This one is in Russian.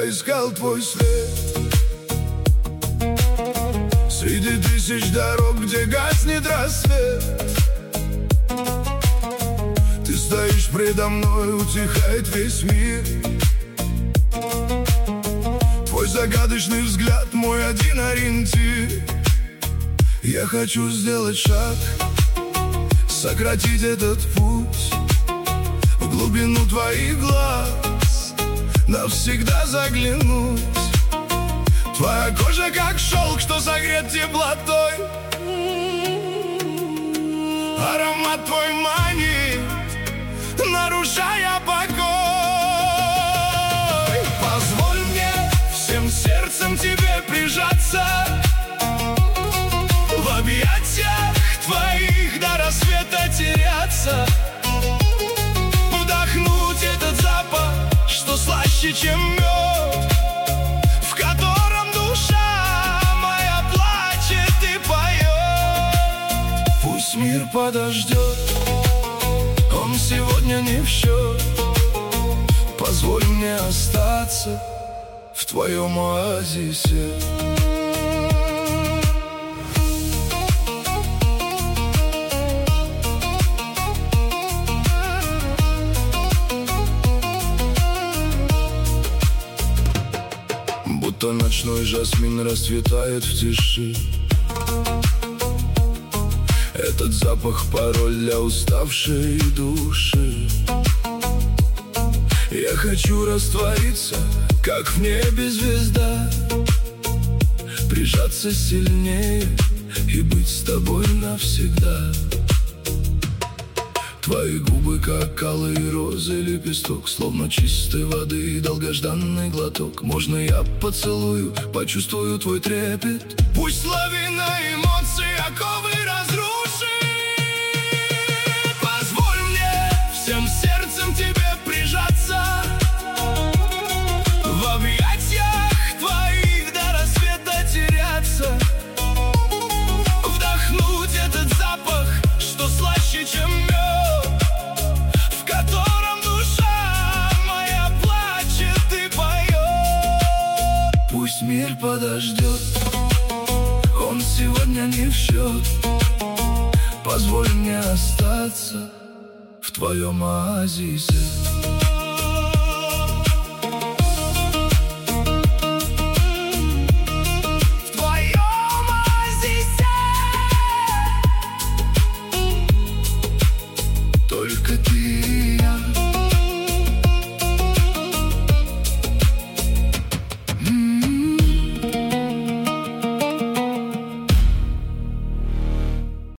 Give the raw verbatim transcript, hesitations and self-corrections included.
я искал твой след среди тысяч дорог, где гаснет рассвет. Ты стоишь предо мной, утихает весь мир. Твой загадочный взгляд, мой один ориентир. Я хочу сделать шаг, сократить этот путь в глубину твоих глаз, навсегда заглянуть. Твоя кожа как шелк, что согрет теплотой. Аромат твой манит, нарушая покой. Позволь мне всем сердцем тебе прижаться, в объятиях твоих до рассвета теряться, вдохнуть этот запах, что слаще, чем мед, в котором душа моя плачет и поет. Пусть мир подождет, он сегодня не в счет. Позволь мне остаться в твоем оазисе. Будто ночной жасмин расцветает в тиши. Этот запах — пароль для уставшей души. Я хочу раствориться, как в небе звезда, прижаться сильнее и быть с тобой навсегда. Твои губы, как алые розы, лепесток, словно чистой воды, долгожданный глоток. Можно я поцелую, почувствую твой трепет? Пусть лавина эмоций оковы разрушит. Позволь мне всем сердцем тебе прижаться, в объятиях твоих до рассвета теряться, вдохнуть этот запах, что слаще, чем мед, пусть мир подождет, он сегодня не в счет. Позволь мне остаться в твоем оазисе.